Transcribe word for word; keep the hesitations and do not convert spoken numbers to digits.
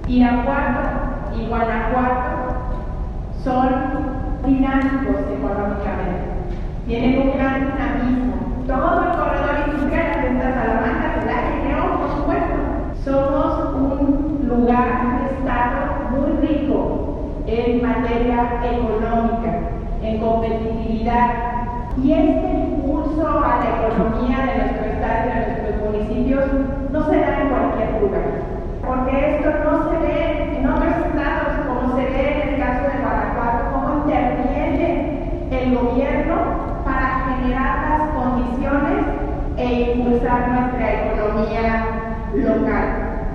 Irapuato y Guanajuato son dinámicos económicamente, tienen un gran dinamismo. Todo el corredor industrial de esta Salamanca, Celaya y León, por supuesto. Somos un lugar, un estado muy rico en materia económica, en competitividad. Y este impulso a la economía de nuestro estado y de nuestros municipios no se da en cualquier lugar, porque esto no se ve en otros estados, como se ve en el caso de Guanajuato, cómo interviene el gobierno para generar las condiciones e impulsar nuestra economía local.